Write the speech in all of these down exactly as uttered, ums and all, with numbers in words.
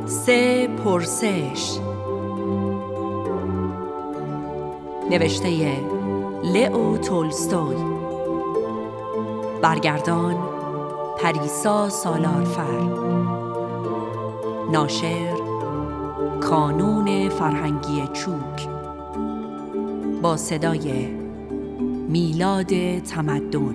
سه پرسش. نوشته لئو تولستوی، برگردان پریسا سالارفر، ناشر کانون فرهنگی چوک، با صدای میلاد تمدن.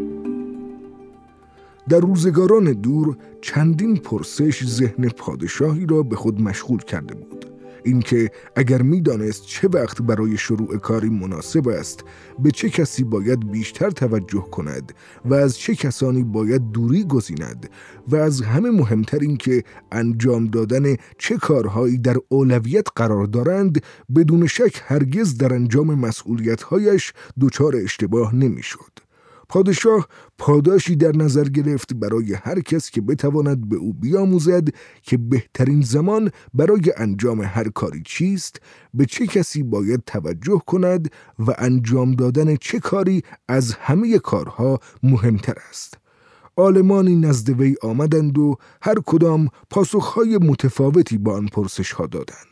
در روزگاران دور چندین پرسش ذهن پادشاهی را به خود مشغول کرده بود. اینکه اگر می‌دانست چه وقت برای شروع کاری مناسب است، به چه کسی باید بیشتر توجه کند و از چه کسانی باید دوری گزیند، و از همه مهمتر اینکه انجام دادن چه کارهایی در اولویت قرار دارند، بدون شک هرگز در انجام مسئولیت‌هایش دچار اشتباه نمی‌شد. پادشاه پاداشی در نظر گرفت برای هر کس که بتواند به او بیاموزد که بهترین زمان برای انجام هر کاری چیست، به چه کسی باید توجه کند و انجام دادن چه کاری از همه کارها مهمتر است. عالمانی نزد وی آمدند و هر کدام پاسخهای متفاوتی با آن پرسش‌ها دادند.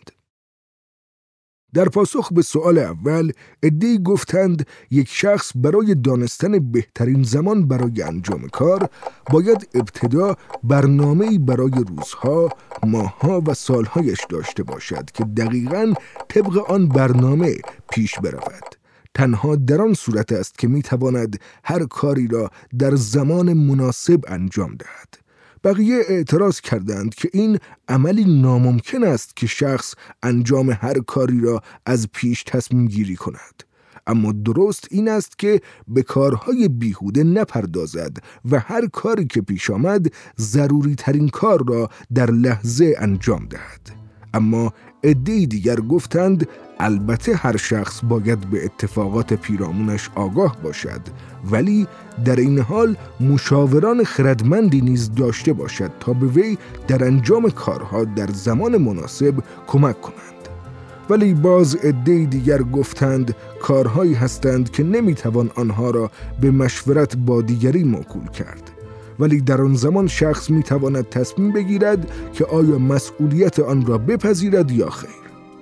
در پاسخ به سؤال اول، عده‌ای گفتند یک شخص برای دانستن بهترین زمان برای انجام کار باید ابتدا برنامه‌ای برای روزها، ماهها و سالهایش داشته باشد که دقیقاً طبق آن برنامه پیش برود. تنها در آن صورت است که می‌تواند هر کاری را در زمان مناسب انجام دهد. بقیه اعتراض کردند که این عملی ناممکن است که شخص انجام هر کاری را از پیش تصمیم گیری کند. اما درست این است که به کارهای بیهوده نپردازد و هر کاری که پیش آمد ضروری ترین کار را در لحظه انجام دهد. اما عده‌ای دیگر گفتند البته هر شخص باید به اتفاقات پیرامونش آگاه باشد، ولی در این حال مشاوران خردمندی نیز داشته باشد تا به وی در انجام کارها در زمان مناسب کمک کنند. ولی باز عده‌ای دیگر گفتند کارهایی هستند که نمیتوان آنها را به مشورت با دیگری موکول کرد، ولی در آن زمان شخص میتواند تصمیم بگیرد که آیا مسئولیت آن را بپذیرد یا خیر.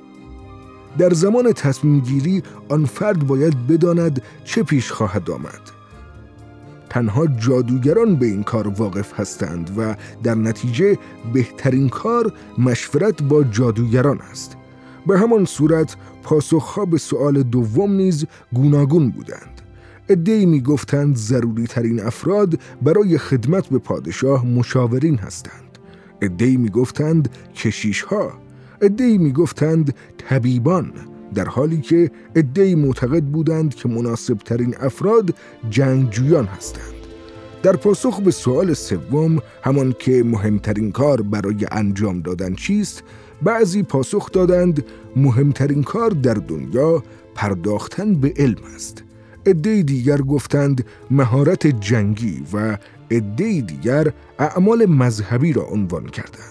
در زمان تصمیم گیری آن فرد باید بداند چه پیش خواهد آمد. تنها جادوگران به این کار واقف هستند و در نتیجه بهترین کار مشورت با جادوگران است. به همان صورت پاسخها به سؤال دوم نیز گوناگون بودند. عده‌ای می گفتند ضروری ترین افراد برای خدمت به پادشاه مشاورین هستند. عده‌ای می گفتند کشیش‌ها. عده‌ای می گفتند طبیبان، در حالی که عده‌ای معتقد بودند که مناسب ترین افراد جنگجویان هستند. در پاسخ به سؤال سوم، همان که مهمترین کار برای انجام دادن چیست، بعضی پاسخ دادند مهمترین کار در دنیا پرداختن به علم است. عده‌ای دیگر گفتند مهارت جنگی و عده‌ای دیگر اعمال مذهبی را عنوان کردند.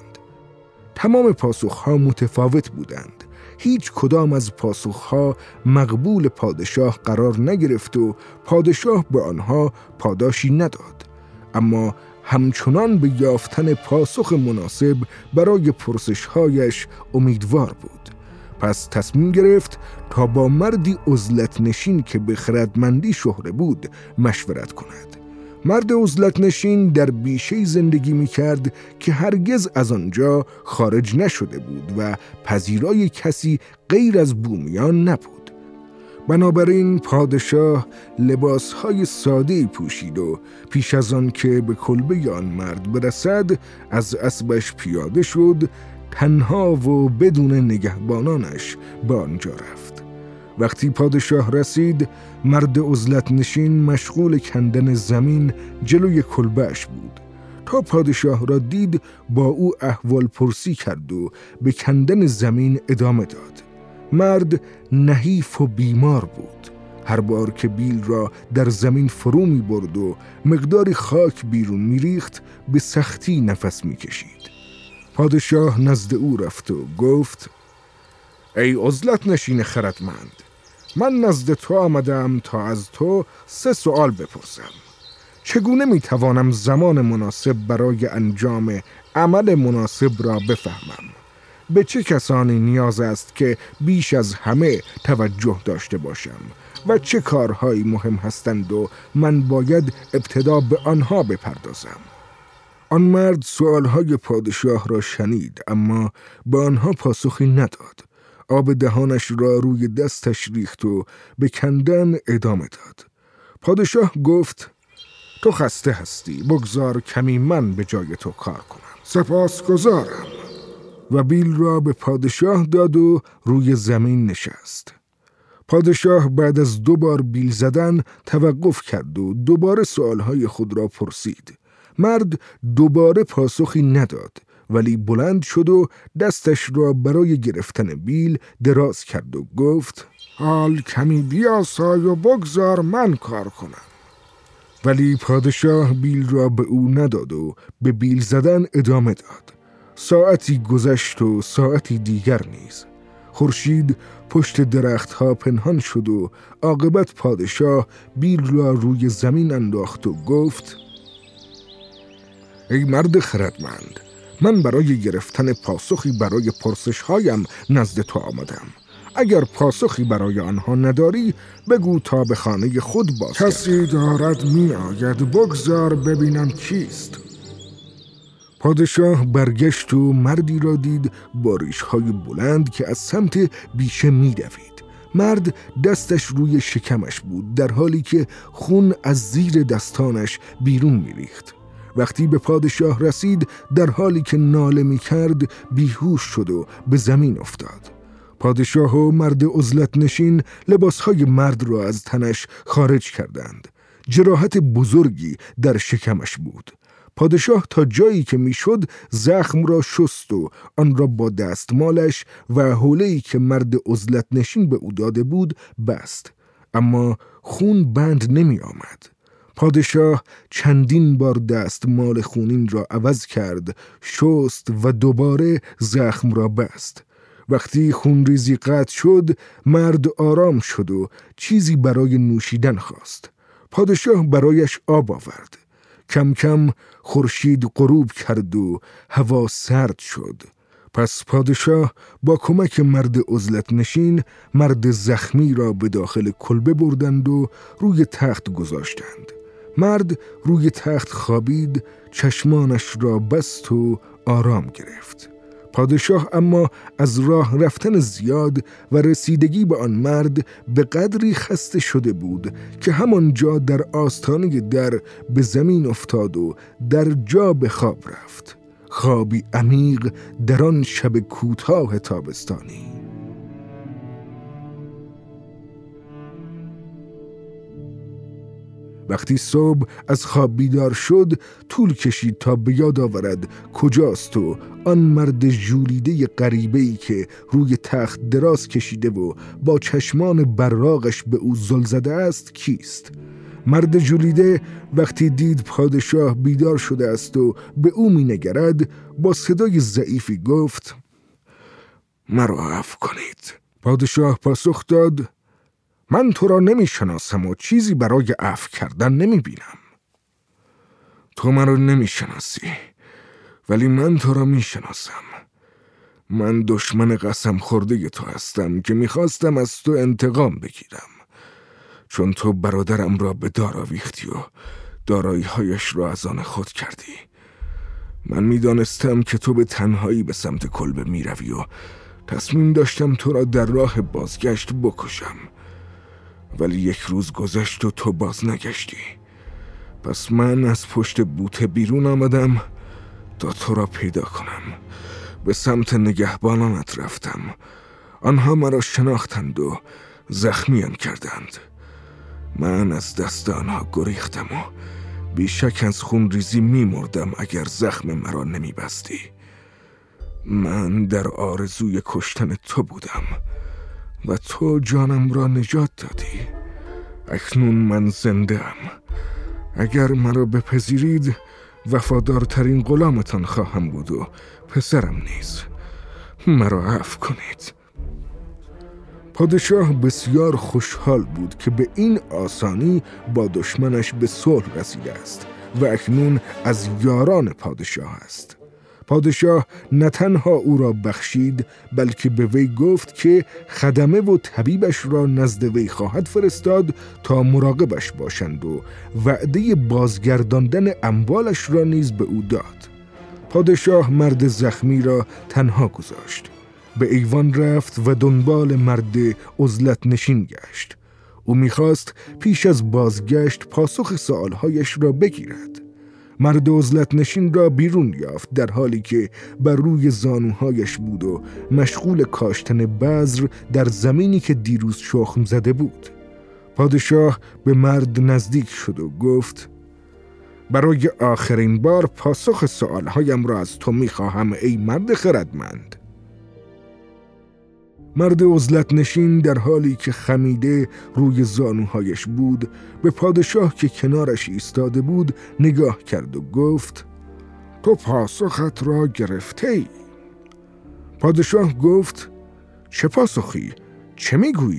تمام پاسخها متفاوت بودند. هیچ کدام از پاسخها مقبول پادشاه قرار نگرفت و پادشاه به آنها پاداشی نداد. اما همچنان به یافتن پاسخ مناسب برای پرسش‌هایش امیدوار بود. پس تصمیم گرفت تا با مردی عزلت نشین که به خردمندی شهره بود مشورت کند. مرد عزلت نشین در بیشه‌ای زندگی می کرد که هرگز از آنجا خارج نشده بود و پذیرای کسی غیر از بومیان نبود. بنابراین پادشاه لباسهای ساده‌ای پوشید و پیش از آن که به کلبه آن مرد برسد از اسبش پیاده شد، تنها و بدون نگهبانانش به آنجا رفت. وقتی پادشاه رسید، مرد عزلت نشین مشغول کندن زمین جلوی کلبه‌اش بود. تا پادشاه را دید با او احوال پرسی کرد و به کندن زمین ادامه داد. مرد نحیف و بیمار بود. هر بار که بیل را در زمین فرو می برد و مقداری خاک بیرون می ریخت، به سختی نفس می کشید. پادشاه نزد او رفت و گفت: ای عزلت نشین خردمند، من نزد تو آمدم تا از تو سه سوال بپرسم. چگونه می توانم زمان مناسب برای انجام عمل مناسب را بفهمم. به چه کسانی نیاز است که بیش از همه توجه داشته باشم و چه کارهایی مهم هستند و من باید ابتدا به آنها بپردازم. آن مرد سؤالهای پادشاه را شنید اما به آنها پاسخی نداد. آب دهانش را روی دستش ریخت و به کندن ادامه داد. پادشاه گفت تو خسته هستی، بگذار کمی من به جای تو کار کنم. سپاسگزارم. و بیل را به پادشاه داد و روی زمین نشست. پادشاه بعد از دو بار بیل زدن توقف کرد و دوباره سؤالهای خود را پرسید. مرد دوباره پاسخی نداد ولی بلند شد و دستش را برای گرفتن بیل دراز کرد و گفت حال کمی بیاسای و بگذار من کار کنم. ولی پادشاه بیل را به او نداد و به بیل زدن ادامه داد. ساعتی گذشت و ساعتی دیگر نیز. خورشید پشت درختها پنهان شد و عاقبت پادشاه بیل را روی زمین انداخت و گفت ای مرد خردمند، من برای گرفتن پاسخی برای پرسش‌هایم نزد تو آمدم. اگر پاسخی برای آنها نداری بگو تا به خانه خود باز. کسی دارد می آید، بگذار ببینم کیست. پادشاه برگشت و مردی را دید با ریش‌های بلند که از سمت بیشه می دوید. مرد دستش روی شکمش بود در حالی که خون از زیر دستانش بیرون می ریخت. وقتی به پادشاه رسید در حالی که ناله می کرد بیهوش شد و به زمین افتاد. پادشاه و مرد عزلت نشین لباسهای مرد را از تنش خارج کردند. جراحت بزرگی در شکمش بود. پادشاه تا جایی که میشد زخم را شست و آن را با دستمالش و حوله‌ای که مرد عزلت نشین به او داده بود بست، اما خون بند نمی آمد. پادشاه چندین بار دستمال خونین را عوض کرد، شست و دوباره زخم را بست. وقتی خونریزی قطع شد مرد آرام شد و چیزی برای نوشیدن خواست. پادشاه برایش آب آورد. کم کم خورشید غروب کرد و هوا سرد شد. پس پادشاه با کمک مرد عزلت نشین مرد زخمی را به داخل کلبه بردند و روی تخت گذاشتند. مرد روی تخت خوابید، چشمانش را بست و آرام گرفت. پادشاه اما از راه رفتن زیاد و رسیدگی به آن مرد به قدری خسته شده بود که همانجا در آستانه در به زمین افتاد و در جا به خواب رفت. خوابی عمیق در آن شب کوتاه تابستانی. وقتی صبح از خواب بیدار شد طول کشید تا به یاد آورد کجاست و آن مرد ژولیده غریبه‌ای که روی تخت دراز کشیده و با چشمان براقش به او زل زده است کیست. مرد ژولیده وقتی دید پادشاه بیدار شده است و به او می نگرد با صدای ضعیفی گفت مرا عفو کنید. پادشاه پاسخ داد من تو را نمی شناسم و چیزی برای عفو کردن نمی بینم. تو من را نمی شناسی ولی من تو را می شناسم. من دشمن قسم خورده تو هستم که می خواستم از تو انتقام بگیرم، چون تو برادرم را به دار آویختی و دارایی هایش را از آن خود کردی. من می دانستم که تو به تنهایی به سمت کلبه می روی و تصمیم داشتم تو را در راه بازگشت بکشم، ولی یک روز گذشت و تو باز نگشتی. پس من از پشت بوته بیرون آمدم تا تو را پیدا کنم. به سمت نگهبانانت رفتم. آنها مرا شناختند و زخمیم کردند. من از دست آنها گریختم و بیشک از خون ریزی می مردم اگر زخم مرا نمی بستی. من در آرزوی کشتن تو بودم و تو جانم را نجات دادی. اکنون من زنده ام. اگر مرا بپذیرید وفادارترین غلامتان خواهم بود و پسرم نیز. مرا عفو کنید. پادشاه بسیار خوشحال بود که به این آسانی با دشمنش به صلح رسیده است و اکنون از یاران پادشاه است. پادشاه نه تنها او را بخشید، بلکه به وی گفت که خدمه و طبیبش را نزد وی خواهد فرستاد تا مراقبش باشند و وعده بازگرداندن اموالش را نیز به او داد. پادشاه مرد زخمی را تنها گذاشت. به ایوان رفت و دنبال مرد عزلت نشین گشت. او می‌خواست پیش از بازگشت پاسخ سؤالهایش را بگیرد. مرد عزلت نشین را بیرون یافت در حالی که بر روی زانوهایش بود و مشغول کاشتن بذر در زمینی که دیروز شخم زده بود. پادشاه به مرد نزدیک شد و گفت: برای آخرین بار پاسخ سؤالهایم را از تو می‌خواهم ای مرد خردمند. مرد عزلت نشین در حالی که خمیده روی زانوهایش بود به پادشاه که کنارش ایستاده بود نگاه کرد و گفت: تو پاسخت را گرفته ای؟ پادشاه گفت: چه پاسخی؟ چه میگویی؟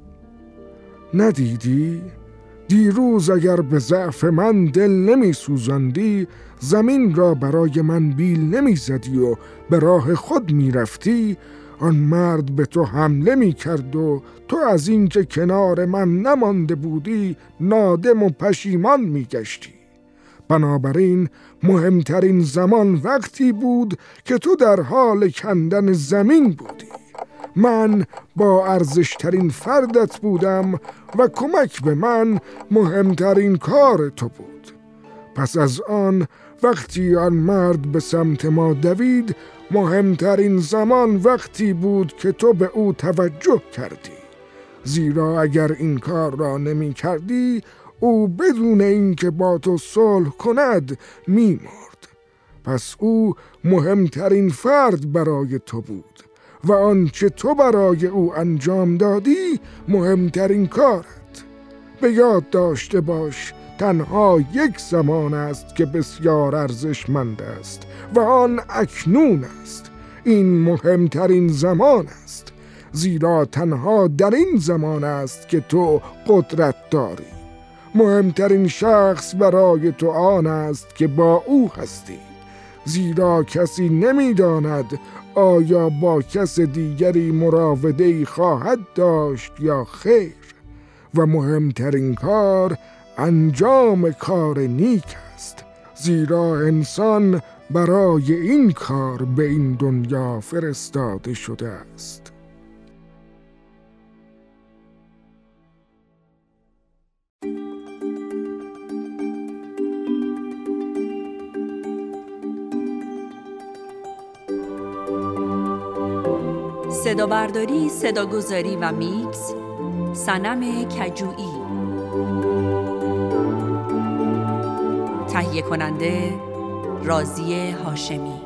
ندیدی؟ دیروز اگر به ضعف من دل نمی سوزاندی، زمین را برای من بیل نمی زدی و به راه خود می رفتی، آن مرد به تو حمله می کرد و تو از این که کنار من نمانده بودی نادم و پشیمان می گشتی. بنابراین مهمترین زمان وقتی بود که تو در حال کندن زمین بودی. من با ارزشترین فردت بودم و کمک به من مهمترین کار تو بود. پس از آن وقتی آن مرد به سمت ما دوید، مهمترین زمان وقتی بود که تو به او توجه کردی، زیرا اگر این کار را نمی کردی او بدون اینکه با تو صلح کند می مرد. پس او مهمترین فرد برای تو بود و آنچه تو برای او انجام دادی مهمترین کارت. به یاد داشته باش تنها یک زمان است که بسیار ارزشمند است و آن اکنون است. این مهمترین زمان است، زیرا تنها در این زمان است که تو قدرت داری. مهمترین شخص برای تو آن است که با او هستی، زیرا کسی نمی‌داند آیا با کس دیگری مراوده‌ای خواهد داشت یا خیر. و مهمترین کار انجام کار نیک است، زیرا انسان برای این کار به این دنیا فرستاده شده است. صدا برداری، صداگذاری و میکس صنم کجویی. تهیه کننده راضیه هاشمی.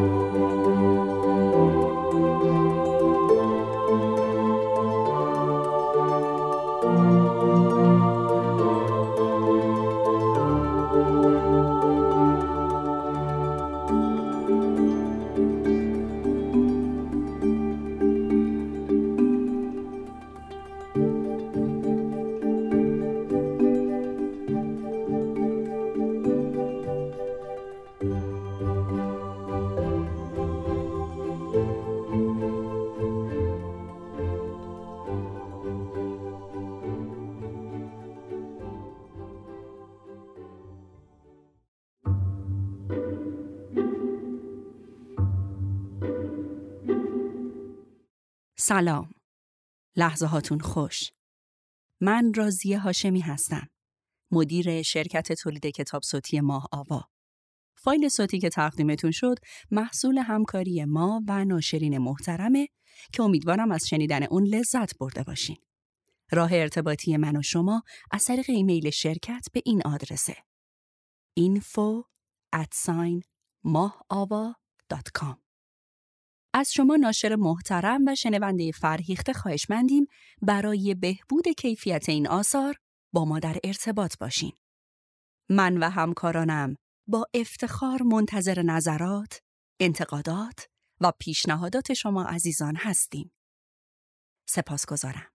سلام. لحظه هاتون خوش. من راضیه هاشمی هستم. مدیر شرکت تولید کتاب صوتی ماه آوا. فایل صوتی که تقدیمتون شد محصول همکاری ما و ناشرین محترمه که امیدوارم از شنیدن اون لذت برده باشین. راه ارتباطی من و شما از طریق ایمیل شرکت به این آدرسه: info at mahaava dot com. از شما ناشر محترم و شنونده فرهیخته خواهشمندیم برای بهبود کیفیت این آثار با ما در ارتباط باشین. من و همکارانم با افتخار منتظر نظرات، انتقادات و پیشنهادات شما عزیزان هستیم. سپاسگزارم.